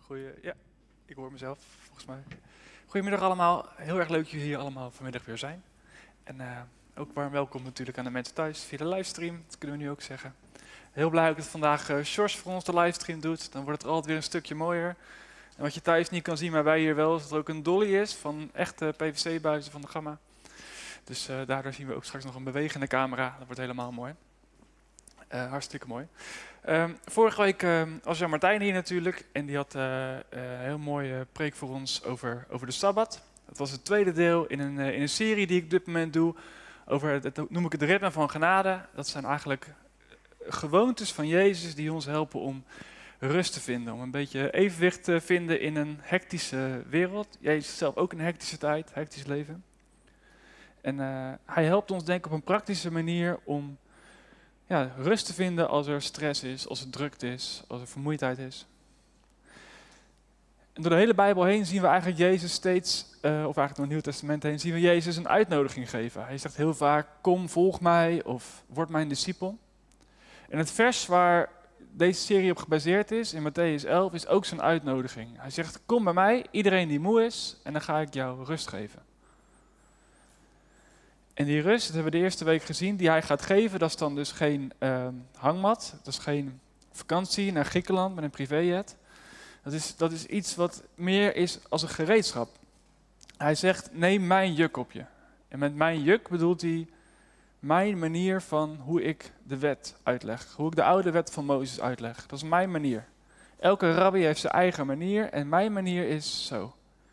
Ja, ik hoor mezelf volgens mij. Goedemiddag allemaal. Heel erg leuk dat jullie hier allemaal vanmiddag weer zijn. En ook warm welkom natuurlijk aan de mensen thuis via de livestream. Dat kunnen we nu ook zeggen. Heel blij ook dat vandaag Sjors voor ons de livestream doet. Dan wordt het er altijd weer een stukje mooier. En wat je thuis niet kan zien, maar wij hier wel, is dat er ook een dolly is van echte PVC-buizen van de Gamma. Dus daardoor zien we ook straks nog een bewegende camera. Dat wordt helemaal mooi. Hartstikke mooi. Vorige week was Jan-Martijn hier natuurlijk en die had een heel mooie preek voor ons over de Sabbat. Dat was het tweede deel in een serie die ik op dit moment doe, dat noem ik het ritme van genade. Dat zijn eigenlijk gewoontes van Jezus die ons helpen om rust te vinden, om een beetje evenwicht te vinden in een hectische wereld. Jezus zelf ook in een hectische tijd, hectisch leven. En hij helpt ons denk ik op een praktische manier om rust te vinden als er stress is, als er drukte is, als er vermoeidheid is. En door de hele Bijbel heen zien we eigenlijk Jezus steeds, of eigenlijk door het Nieuw Testament heen, zien we Jezus een uitnodiging geven. Hij zegt heel vaak, kom, volg mij, of word mijn discipel. En het vers waar deze serie op gebaseerd is, in Mattheüs 11, is ook zo'n uitnodiging. Hij zegt, kom bij mij, iedereen die moe is, en dan ga ik jou rust geven. En die rust, dat hebben we de eerste week gezien, die hij gaat geven, dat is dan dus geen hangmat. Dat is geen vakantie naar Griekenland met een privéjet. Dat is iets wat meer is als een gereedschap. Hij zegt, neem mijn juk op je. En met mijn juk bedoelt hij mijn manier van hoe ik de wet uitleg. Hoe ik de oude wet van Mozes uitleg. Dat is mijn manier. Elke rabbi heeft zijn eigen manier en mijn manier is zo.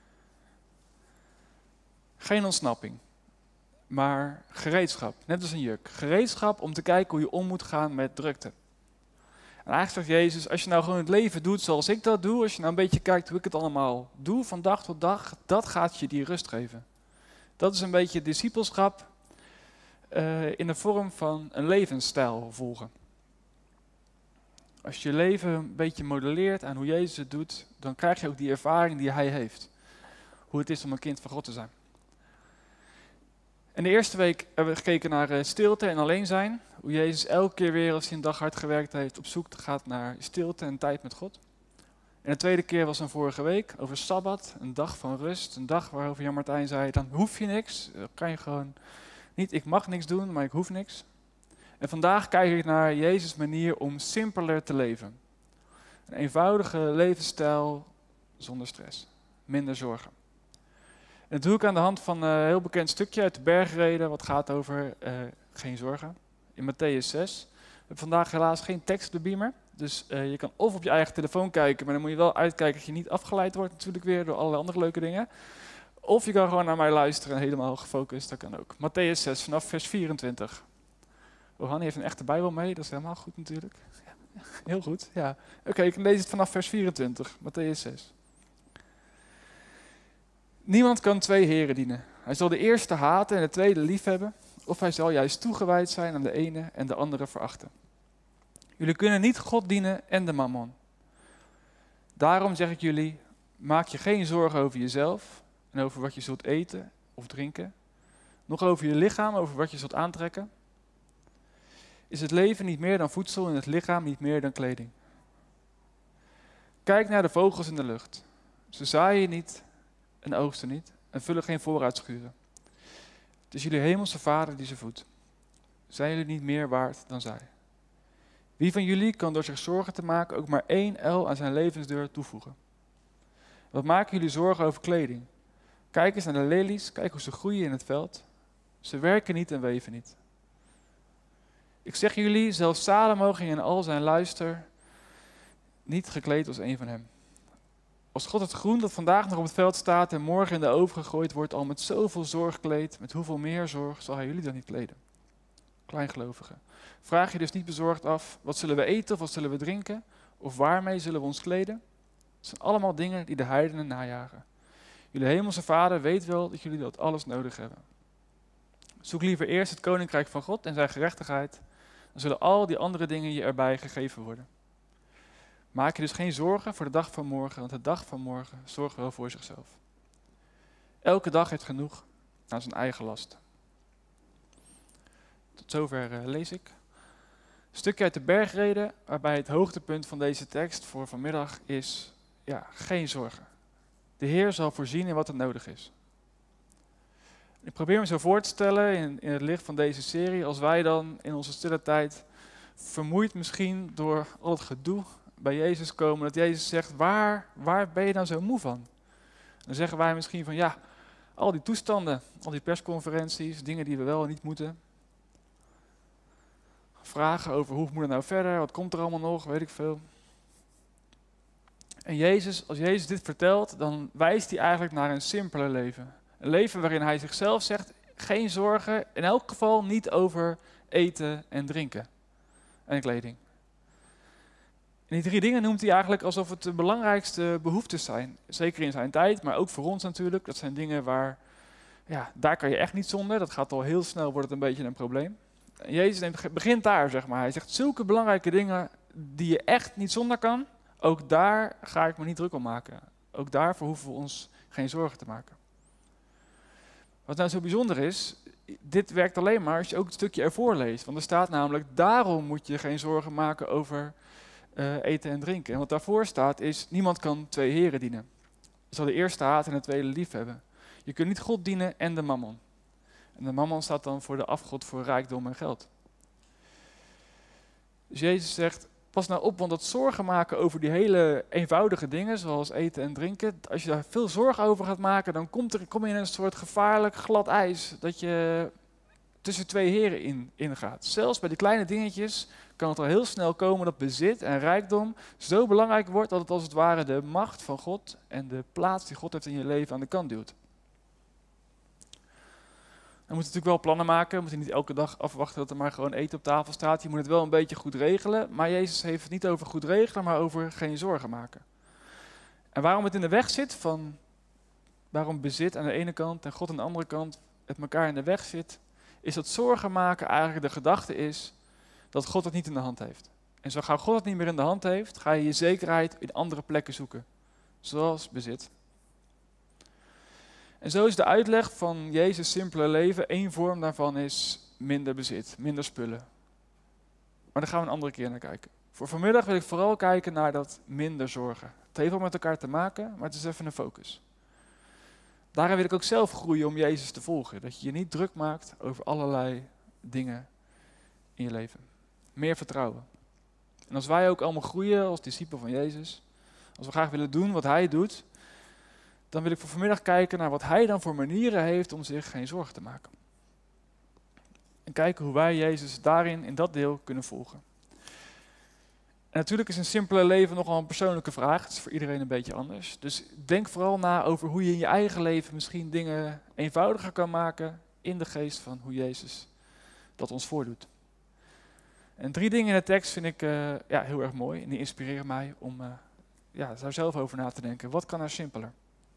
Geen ontsnapping. Maar gereedschap, net als een juk. Gereedschap om te kijken hoe je om moet gaan met drukte. En eigenlijk zegt Jezus, als je nou gewoon het leven doet zoals ik dat doe, als je nou een beetje kijkt hoe ik het allemaal doe van dag tot dag, dat gaat je die rust geven. Dat is een beetje discipelschap in de vorm van een levensstijl volgen. Als je je leven een beetje modelleert aan hoe Jezus het doet, dan krijg je ook die ervaring die hij heeft. Hoe het is om een kind van God te zijn. En de eerste week hebben we gekeken naar stilte en alleen zijn. Hoe Jezus elke keer weer als hij een dag hard gewerkt heeft op zoek gaat naar stilte en tijd met God. En de tweede keer was dan vorige week over Sabbat, een dag van rust. Een dag waarover Jan-Martijn zei, dan hoef je niks. Dan kan je gewoon niet, ik mag niks doen, maar ik hoef niks. En vandaag kijk ik naar Jezus' manier om simpeler te leven. Een eenvoudige levensstijl zonder stress, minder zorgen. En dat doe ik aan de hand van een heel bekend stukje uit de Bergreden, wat gaat over geen zorgen, in Mattheüs 6. We hebben vandaag helaas geen tekst op de beamer, dus je kan of op je eigen telefoon kijken, maar dan moet je wel uitkijken dat je niet afgeleid wordt natuurlijk weer door allerlei andere leuke dingen. Of je kan gewoon naar mij luisteren en helemaal gefocust, dat kan ook. Mattheüs 6 vanaf vers 24. Oh, Hanni heeft een echte Bijbel mee, dat is helemaal goed natuurlijk. Ja, heel goed, ja. Oké, ik lees het vanaf vers 24, Mattheüs 6. Niemand kan twee heren dienen. Hij zal de eerste haten en de tweede liefhebben, of hij zal juist toegewijd zijn aan de ene en de andere verachten. Jullie kunnen niet God dienen en de mammon. Daarom zeg ik jullie, maak je geen zorgen over jezelf en over wat je zult eten of drinken, nog over je lichaam, over wat je zult aantrekken. Is het leven niet meer dan voedsel en het lichaam niet meer dan kleding? Kijk naar de vogels in de lucht. Ze zaaien niet en oogsten niet en vullen geen voorraadschuren. Het is jullie hemelse Vader die ze voedt. Zijn jullie niet meer waard dan zij? Wie van jullie kan door zich zorgen te maken ook maar 1 el aan zijn levensdeur toevoegen? Wat maken jullie zorgen over kleding? Kijk eens naar de lelies, kijk hoe ze groeien in het veld. Ze werken niet en weven niet. Ik zeg jullie, zelfs Salomo ging in al zijn luister niet gekleed als een van hem. Als God het groen dat vandaag nog op het veld staat en morgen in de oven gegooid wordt, al met zoveel zorg kleedt, met hoeveel meer zorg zal hij jullie dan niet kleden? Kleingelovigen. Vraag je dus niet bezorgd af, wat zullen we eten of wat zullen we drinken? Of waarmee zullen we ons kleden? Het zijn allemaal dingen die de heidenen najagen. Jullie hemelse Vader weet wel dat jullie dat alles nodig hebben. Zoek liever eerst het koninkrijk van God en zijn gerechtigheid, dan zullen al die andere dingen je erbij gegeven worden. Maak je dus geen zorgen voor de dag van morgen, want de dag van morgen zorgt wel voor zichzelf. Elke dag heeft genoeg aan zijn eigen last. Tot zover lees ik. Een stukje uit de Bergreden, waarbij het hoogtepunt van deze tekst voor vanmiddag is geen zorgen. De Heer zal voorzien in wat er nodig is. Ik probeer me zo voor te stellen in het licht van deze serie, als wij dan in onze stille tijd, vermoeid misschien door al het gedoe, bij Jezus komen, dat Jezus zegt, waar ben je dan zo moe van? Dan zeggen wij misschien van al die toestanden, al die persconferenties, dingen die we wel en niet moeten. Vragen over hoe moet het nou verder, wat komt er allemaal nog, weet ik veel. En als Jezus dit vertelt, dan wijst hij eigenlijk naar een simpeler leven. Een leven waarin hij zichzelf zegt, geen zorgen, in elk geval niet over eten en drinken en kleding. En die 3 dingen noemt hij eigenlijk alsof het de belangrijkste behoeftes zijn. Zeker in zijn tijd, maar ook voor ons natuurlijk. Dat zijn dingen waar, daar kan je echt niet zonder. Dat gaat al heel snel, wordt het een beetje een probleem. En Jezus begint daar, zeg maar. Hij zegt, zulke belangrijke dingen die je echt niet zonder kan, ook daar ga ik me niet druk om maken. Ook daarvoor hoeven we ons geen zorgen te maken. Wat nou zo bijzonder is, dit werkt alleen maar als je ook het stukje ervoor leest. Want er staat namelijk, daarom moet je geen zorgen maken over eten en drinken. En wat daarvoor staat is, niemand kan 2 heren dienen. Je zal de eerste haat en de tweede lief hebben. Je kunt niet God dienen en de mammon. En de mammon staat dan voor de afgod voor rijkdom en geld. Dus Jezus zegt, pas nou op, want dat zorgen maken over die hele eenvoudige dingen, zoals eten en drinken, als je daar veel zorgen over gaat maken, dan kom je in een soort gevaarlijk glad ijs, dat je tussen 2 heren ingaat. Zelfs bij die kleine dingetjes kan het al heel snel komen dat bezit en rijkdom zo belangrijk wordt, dat het als het ware de macht van God en de plaats die God heeft in je leven aan de kant duwt. We moeten natuurlijk wel plannen maken. We moeten niet elke dag afwachten dat er maar gewoon eten op tafel staat. Je moet het wel een beetje goed regelen. Maar Jezus heeft het niet over goed regelen, maar over geen zorgen maken. En waarom het in de weg zit, waarom bezit aan de ene kant en God aan de andere kant het elkaar in de weg zit, is dat zorgen maken eigenlijk de gedachte is dat God het niet in de hand heeft. En zo gauw God het niet meer in de hand heeft, ga je je zekerheid in andere plekken zoeken. Zoals bezit. En zo is de uitleg van Jezus' simpele leven, één vorm daarvan is minder bezit, minder spullen. Maar daar gaan we een andere keer naar kijken. Voor vanmiddag wil ik vooral kijken naar dat minder zorgen. Het heeft wel met elkaar te maken, maar het is even een focus. Daarin wil ik ook zelf groeien om Jezus te volgen. Dat je je niet druk maakt over allerlei dingen in je leven. Meer vertrouwen. En als wij ook allemaal groeien als discipel van Jezus, als we graag willen doen wat Hij doet, dan wil ik voor vanmiddag kijken naar wat Hij dan voor manieren heeft om zich geen zorgen te maken. En kijken hoe wij Jezus daarin, in dat deel, kunnen volgen. En natuurlijk is een simpele leven nogal een persoonlijke vraag. Het is voor iedereen een beetje anders. Dus denk vooral na over hoe je in je eigen leven misschien dingen eenvoudiger kan maken in de geest van hoe Jezus dat ons voordoet. En 3 dingen in de tekst vind ik heel erg mooi en die inspireren mij om daar zelf over na te denken. Wat kan er simpeler?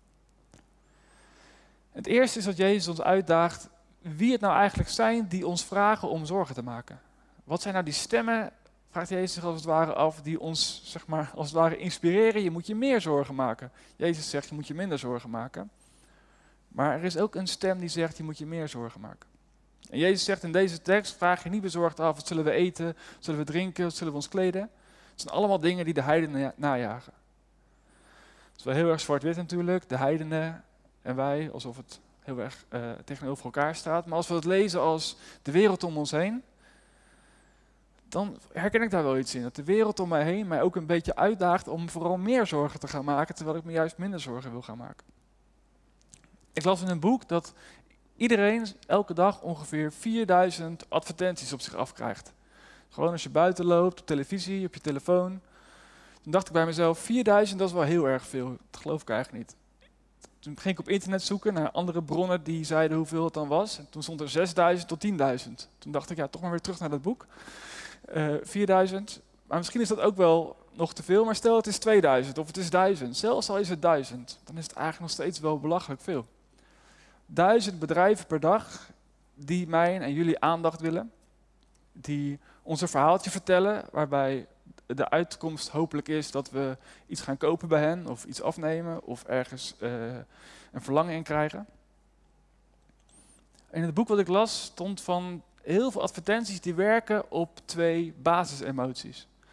Het eerste is dat Jezus ons uitdaagt wie het nou eigenlijk zijn die ons vragen om zorgen te maken. Wat zijn nou die stemmen, vraagt Jezus zich als het ware af, die ons als het ware inspireren. Je moet je meer zorgen maken. Jezus zegt je moet je minder zorgen maken. Maar er is ook een stem die zegt je moet je meer zorgen maken. En Jezus zegt in deze tekst, vraag je niet bezorgd af, wat zullen we eten, wat zullen we drinken, wat zullen we ons kleden. Het zijn allemaal dingen die de heidenen najagen. Het is wel heel erg zwart-wit natuurlijk, de heidenen en wij, alsof het heel erg tegenover elkaar staat. Maar als we het lezen als de wereld om ons heen, dan herken ik daar wel iets in. Dat de wereld om mij heen mij ook een beetje uitdaagt om vooral meer zorgen te gaan maken, terwijl ik me juist minder zorgen wil gaan maken. Ik las in een boek dat iedereen elke dag ongeveer 4000 advertenties op zich afkrijgt. Gewoon als je buiten loopt, op televisie, op je telefoon. Toen dacht ik bij mezelf, 4000 dat is wel heel erg veel. Dat geloof ik eigenlijk niet. Toen ging ik op internet zoeken naar andere bronnen die zeiden hoeveel het dan was. En toen stond er 6000 tot 10.000. Toen dacht ik, toch maar weer terug naar dat boek. 4000, maar misschien is dat ook wel nog te veel. Maar stel het is 2000 of het is 1000. Zelfs al is het 1000, dan is het eigenlijk nog steeds wel belachelijk veel. 1000 bedrijven per dag die mijn en jullie aandacht willen. Die ons een verhaaltje vertellen waarbij de uitkomst hopelijk is dat we iets gaan kopen bij hen, of iets afnemen, of ergens een verlangen in krijgen. In het boek wat ik las stond van heel veel advertenties die werken op 2 basisemoties.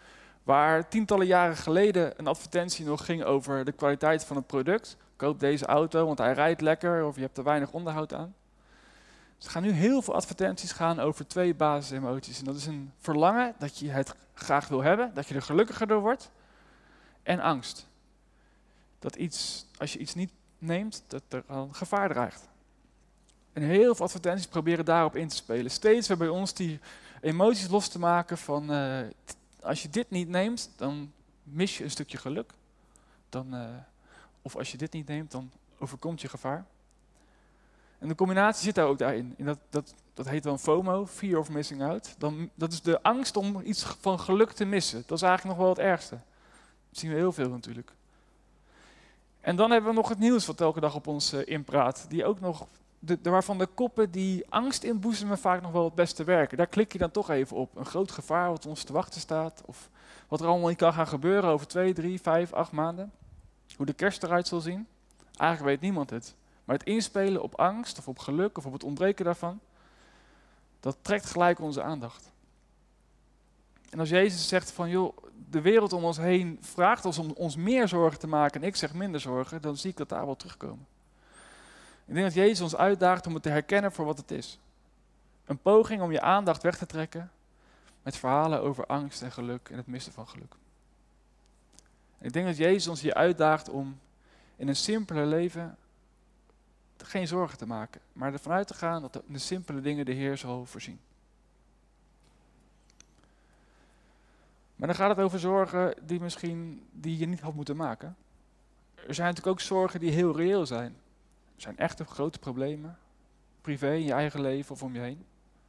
Waar tientallen jaren geleden een advertentie nog ging over de kwaliteit van het product. Koop deze auto, want hij rijdt lekker of je hebt er weinig onderhoud aan. Dus er gaan nu heel veel advertenties gaan over 2 basisemoties. En dat is een verlangen dat je het graag wil hebben, dat je er gelukkiger door wordt. En angst. Dat als je iets niet neemt, dat er al gevaar dreigt. En heel veel advertenties proberen daarop in te spelen. Steeds weer bij ons die emoties los te maken van... als je dit niet neemt, dan mis je een stukje geluk. Of als je dit niet neemt, dan overkomt je gevaar. En de combinatie zit daar ook daarin. Dat heet dan FOMO, Fear of Missing Out. Dat is de angst om iets van geluk te missen. Dat is eigenlijk nog wel het ergste. Dat zien we heel veel natuurlijk. En dan hebben we nog het nieuws wat elke dag op ons inpraat. Die ook nog, waarvan de koppen die angst inboezemen vaak nog wel het beste werken. Daar klik je dan toch even op. Een groot gevaar wat ons te wachten staat. Of wat er allemaal niet kan gaan gebeuren over 2, 3, 5, 8 maanden. Hoe de kerst eruit zal zien. Eigenlijk weet niemand het. Maar het inspelen op angst of op geluk of op het ontbreken daarvan, dat trekt gelijk onze aandacht. En als Jezus zegt van joh, de wereld om ons heen vraagt ons om ons meer zorgen te maken en ik zeg minder zorgen, dan zie ik dat daar wel terugkomen. Ik denk dat Jezus ons uitdaagt om het te herkennen voor wat het is. Een poging om je aandacht weg te trekken met verhalen over angst en geluk en het missen van geluk. En ik denk dat Jezus ons hier uitdaagt om in een simpeler leven geen zorgen te maken, maar ervan uit te gaan dat de simpele dingen de Heer zal voorzien. Maar dan gaat het over zorgen die je niet had moeten maken. Er zijn natuurlijk ook zorgen die heel reëel zijn. Er zijn echte grote problemen, privé, in je eigen leven of om je heen.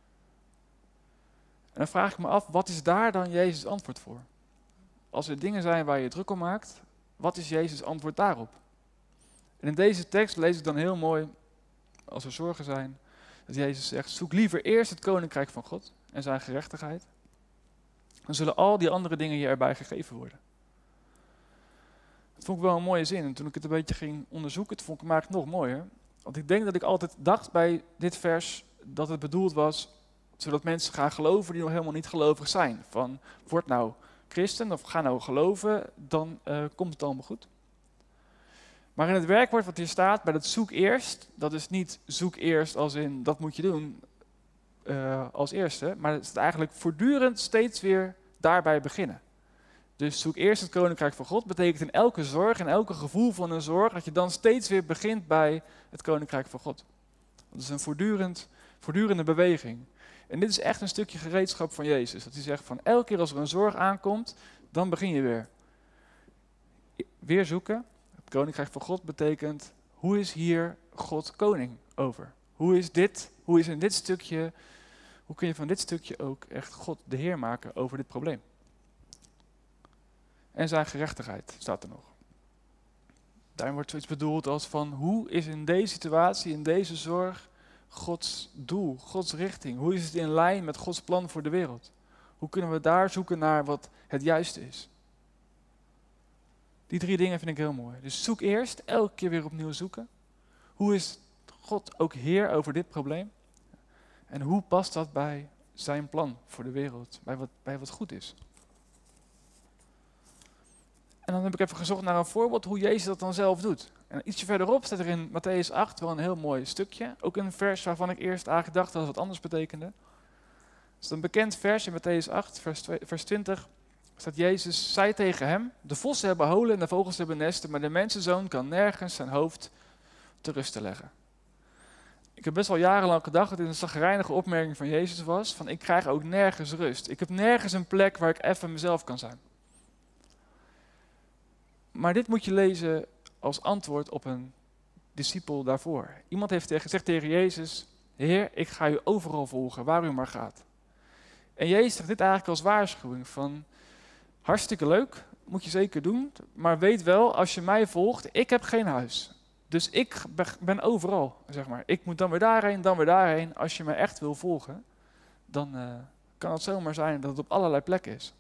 En dan vraag ik me af, wat is daar dan Jezus' antwoord voor? Als er dingen zijn waar je druk om maakt, wat is Jezus' antwoord daarop? En in deze tekst lees ik dan heel mooi, als er zorgen zijn, dat Jezus zegt, zoek liever eerst het koninkrijk van God en zijn gerechtigheid. Dan zullen al die andere dingen je erbij gegeven worden. Dat vond ik wel een mooie zin. En toen ik het een beetje ging onderzoeken, vond ik hem eigenlijk nog mooier. Want ik denk dat ik altijd dacht bij dit vers dat het bedoeld was zodat mensen gaan geloven die nog helemaal niet gelovig zijn. Van, word nou christen of ga nou geloven, dan komt het allemaal goed. Maar in het werkwoord wat hier staat, bij dat zoek eerst, dat is niet zoek eerst als in dat moet je doen als eerste, maar het is eigenlijk voortdurend steeds weer daarbij beginnen. Dus zoek eerst het koninkrijk van God, betekent in elke zorg en elke gevoel van een zorg, dat je dan steeds weer begint bij het koninkrijk van God. Dat is een voortdurende beweging. En dit is echt een stukje gereedschap van Jezus. Dat hij zegt van elke keer als er een zorg aankomt, dan begin je weer. Weer zoeken. Het koninkrijk van God betekent, hoe is hier God koning over? Hoe kun je van dit stukje ook echt God de Heer maken over dit probleem? En zijn gerechtigheid staat er nog. Daarin wordt zoiets bedoeld als van, hoe is in deze situatie, in deze zorg, Gods doel, Gods richting? Hoe is het in lijn met Gods plan voor de wereld? Hoe kunnen we daar zoeken naar wat het juiste is? Die 3 dingen vind ik heel mooi. Dus zoek eerst, elke keer weer opnieuw zoeken. Hoe is God ook Heer over dit probleem? En hoe past dat bij zijn plan voor de wereld, bij wat goed is? En dan heb ik even gezocht naar een voorbeeld hoe Jezus dat dan zelf doet. En ietsje verderop staat er in Matthäus 8 wel een heel mooi stukje. Ook een vers waarvan ik eerst eigenlijk dacht dat het wat anders betekende. Het is een bekend vers in Matthäus 8, vers 20. Staat Jezus, zei tegen hem, de vossen hebben holen en de vogels hebben nesten, maar de mensenzoon kan nergens zijn hoofd te rusten leggen. Ik heb best wel jarenlang gedacht dat dit een chagrijnige opmerking van Jezus was, van ik krijg ook nergens rust. Ik heb nergens een plek waar ik even mezelf kan zijn. Maar dit moet je lezen als antwoord op een discipel daarvoor. Iemand heeft gezegd tegen Jezus, Heer, ik ga u overal volgen, waar u maar gaat. En Jezus zegt dit eigenlijk als waarschuwing van, hartstikke leuk, moet je zeker doen, maar weet wel, als je mij volgt, ik heb geen huis. Dus ik ben overal, zeg maar. Ik moet dan weer daarheen, dan weer daarheen. Als je me echt wil volgen, dan kan het zomaar zijn dat het op allerlei plekken is.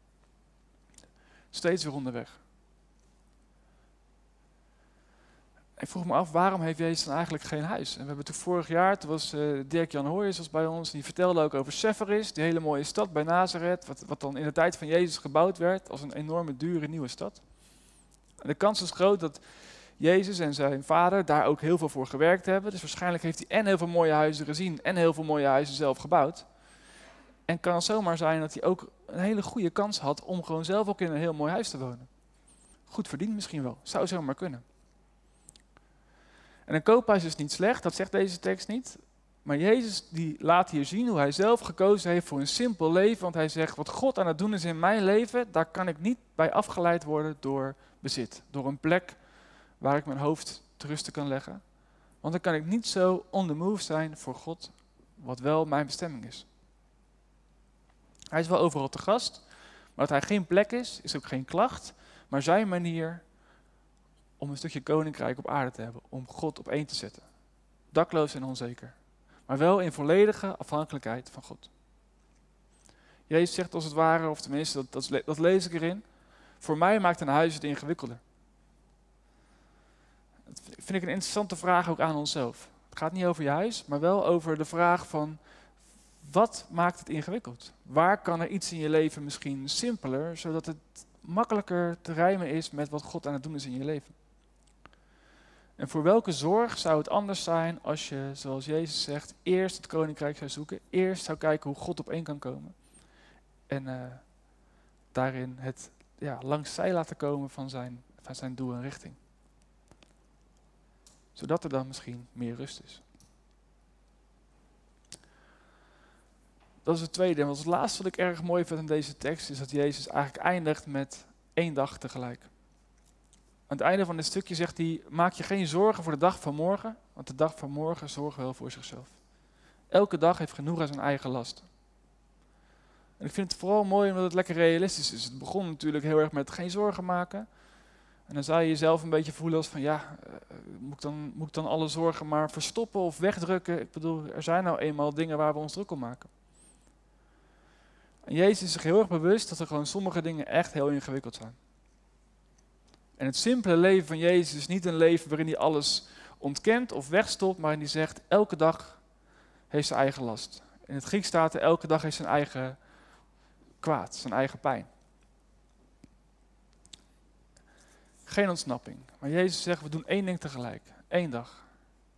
Steeds weer onderweg. Ik vroeg me af, waarom heeft Jezus dan eigenlijk geen huis? En we hebben toen vorig jaar, toen was Dirk-Jan Hoijers was bij ons, die vertelde ook over Sepharis, die hele mooie stad bij Nazareth, wat dan in de tijd van Jezus gebouwd werd als een enorme, dure nieuwe stad. En de kans is groot dat Jezus en zijn vader daar ook heel veel voor gewerkt hebben. Dus waarschijnlijk heeft hij en heel veel mooie huizen gezien en heel veel mooie huizen zelf gebouwd. En kan het zomaar zijn dat hij ook een hele goede kans had om gewoon zelf ook in een heel mooi huis te wonen. Goed verdiend misschien wel, zou zomaar kunnen. En een koophuis is niet slecht, dat zegt deze tekst niet. Maar Jezus die laat hier zien hoe hij zelf gekozen heeft voor een simpel leven. Want hij zegt, wat God aan het doen is in mijn leven, daar kan ik niet bij afgeleid worden door bezit. Door een plek waar ik mijn hoofd te rusten kan leggen. Want dan kan ik niet zo on the move zijn voor God, wat wel mijn bestemming is. Hij is wel overal te gast, maar dat hij geen plek is ook geen klacht. Maar zijn manier om een stukje koninkrijk op aarde te hebben, om God op één te zetten. Dakloos en onzeker. Maar wel in volledige afhankelijkheid van God. Jezus zegt als het ware, of tenminste, dat lees ik erin. Voor mij maakt een huis het ingewikkelder. Dat vind ik een interessante vraag ook aan onszelf. Het gaat niet over je huis, maar wel over de vraag van, wat maakt het ingewikkeld? Waar kan er iets in je leven misschien simpeler, zodat het makkelijker te rijmen is met wat God aan het doen is in je leven? En voor welke zorg zou het anders zijn als je, zoals Jezus zegt, eerst het koninkrijk zou zoeken, eerst zou kijken hoe God op één kan komen. En daarin het langs zij laten komen van zijn doel en richting. Zodat er dan misschien meer rust is. Dat is het tweede. En het laatste wat ik erg mooi vind in deze tekst is dat Jezus eigenlijk eindigt met 1 dag tegelijk. Aan het einde van dit stukje zegt hij, maak je geen zorgen voor de dag van morgen, want de dag van morgen zorgt wel voor zichzelf. Elke dag heeft genoeg aan zijn eigen last. En ik vind het vooral mooi omdat het lekker realistisch is. Het begon natuurlijk heel erg met geen zorgen maken. En dan zou je jezelf een beetje voelen als van moet ik dan alle zorgen maar verstoppen of wegdrukken? Ik bedoel, er zijn nou eenmaal dingen waar we ons druk om maken. En Jezus is zich heel erg bewust dat er gewoon sommige dingen echt heel ingewikkeld zijn. En het simpele leven van Jezus is niet een leven waarin hij alles ontkent of wegstopt, maar die zegt elke dag heeft zijn eigen last. In het Grieks staat er elke dag heeft zijn eigen kwaad, zijn eigen pijn. Geen ontsnapping. Maar Jezus zegt, we doen 1 ding tegelijk. 1 dag.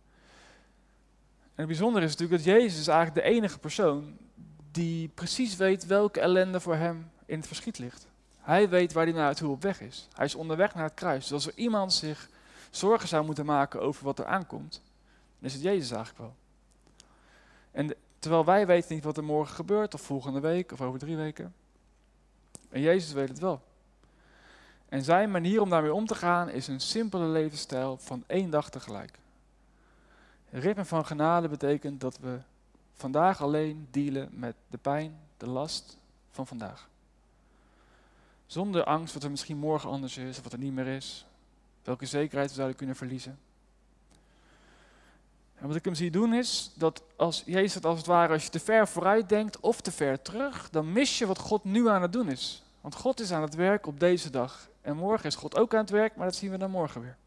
En het bijzondere is natuurlijk dat Jezus is eigenlijk de enige persoon die precies weet welke ellende voor hem in het verschiet ligt. Hij weet waar hij naartoe op weg is. Hij is onderweg naar het kruis. Dus als er iemand zich zorgen zou moeten maken over wat er aankomt, dan is het Jezus eigenlijk wel. En terwijl wij weten niet wat er morgen gebeurt, of volgende week, of over 3 weken. En Jezus weet het wel. En zijn manier om daarmee om te gaan is een simpele levensstijl van 1 dag tegelijk. Het ritme van genade betekent dat we vandaag alleen dealen met de pijn, de last van vandaag. Zonder angst wat er misschien morgen anders is of wat er niet meer is. Welke zekerheid we zouden kunnen verliezen. En wat ik hem zie doen is dat als Jezus het als het ware, als je te ver vooruit denkt of te ver terug, dan mis je wat God nu aan het doen is. Want God is aan het werk op deze dag. En morgen is God ook aan het werk, maar dat zien we dan morgen weer.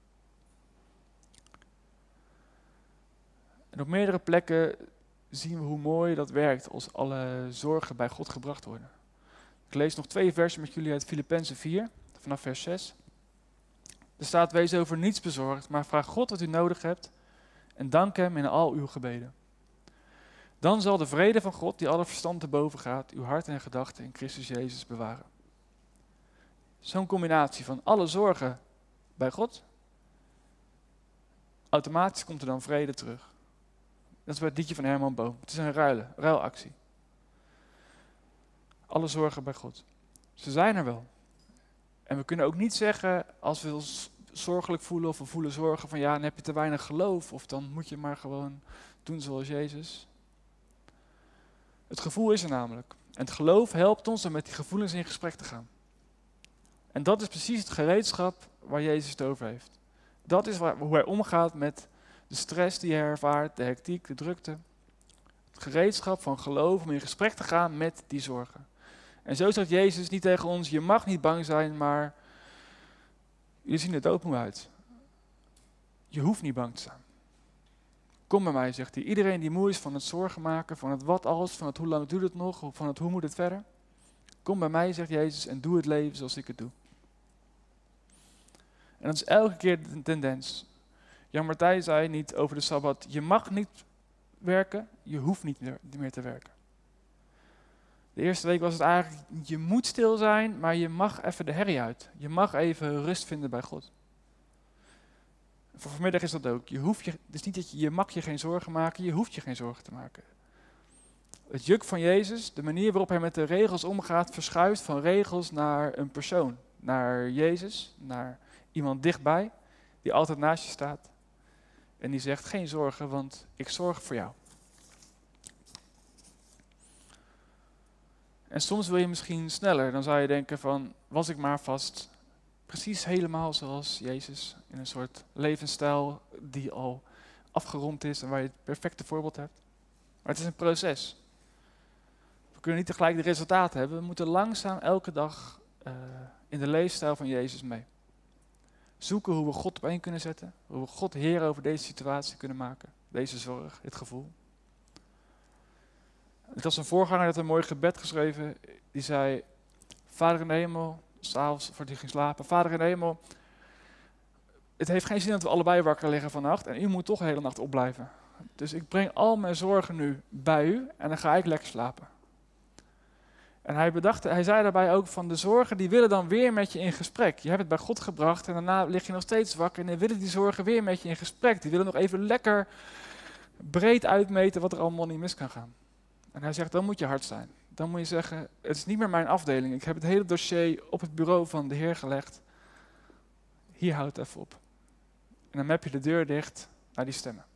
En op meerdere plekken zien we hoe mooi dat werkt als alle zorgen bij God gebracht worden. Ik lees nog 2 versen met jullie uit Filippenzen 4, vanaf vers 6. Er staat, wees over niets bezorgd, maar vraag God wat u nodig hebt en dank hem in al uw gebeden. Dan zal de vrede van God, die alle verstand te boven gaat, uw hart en gedachten in Christus Jezus bewaren. Zo'n combinatie van alle zorgen bij God, automatisch komt er dan vrede terug. Dat is bij het liedje van Herman Boom. Het is een ruilactie. Alle zorgen bij God. Ze zijn er wel. En we kunnen ook niet zeggen, als we ons zorgelijk voelen of we voelen zorgen van dan heb je te weinig geloof of dan moet je maar gewoon doen zoals Jezus. Het gevoel is er namelijk. En het geloof helpt ons om met die gevoelens in gesprek te gaan. En dat is precies het gereedschap waar Jezus het over heeft. Dat is hoe hij omgaat met de stress die hij ervaart, de hectiek, de drukte. Het gereedschap van geloof om in gesprek te gaan met die zorgen. En zo zegt Jezus niet tegen ons, je mag niet bang zijn, maar jullie zien er doodmoe uit. Je hoeft niet bang te zijn. Kom bij mij, zegt hij. Iedereen die moe is van het zorgen maken, van het wat als, van het hoe lang duurt het nog, of van het hoe moet het verder. Kom bij mij, zegt Jezus, en doe het leven zoals ik het doe. En dat is elke keer de tendens. Jan Martijn zei niet over de Sabbat, je mag niet werken, je hoeft niet meer te werken. De eerste week was het eigenlijk, je moet stil zijn, maar je mag even de herrie uit. Je mag even rust vinden bij God. Voor vanmiddag is dat ook. Het is niet dat je mag je geen zorgen maken, je hoeft je geen zorgen te maken. Het juk van Jezus, de manier waarop hij met de regels omgaat, verschuift van regels naar een persoon. Naar Jezus, naar iemand dichtbij, die altijd naast je staat. En die zegt, geen zorgen, want ik zorg voor jou. En soms wil je misschien sneller. Dan zou je denken van, was ik maar vast precies helemaal zoals Jezus. In een soort levensstijl die al afgerond is en waar je het perfecte voorbeeld hebt. Maar het is een proces. We kunnen niet tegelijk de resultaten hebben. We moeten langzaam elke dag in de leefstijl van Jezus mee. Zoeken hoe we God op één kunnen zetten. Hoe we God Heer over deze situatie kunnen maken. Deze zorg, dit gevoel. Het was een voorganger dat een mooi gebed geschreven. Die zei, Vader in de hemel, s'avonds voordat hij ging slapen. Vader in de hemel, het heeft geen zin dat we allebei wakker liggen vannacht. En u moet toch de hele nacht opblijven. Dus ik breng al mijn zorgen nu bij u en dan ga ik lekker slapen. En hij zei daarbij ook van de zorgen, die willen dan weer met je in gesprek. Je hebt het bij God gebracht en daarna lig je nog steeds wakker. En dan willen die zorgen weer met je in gesprek. Die willen nog even lekker breed uitmeten wat er allemaal niet mis kan gaan. En hij zegt, dan moet je hard zijn. Dan moet je zeggen, het is niet meer mijn afdeling. Ik heb het hele dossier op het bureau van de Heer gelegd. Hier houdt het even op. En dan heb je de deur dicht naar die stemmen.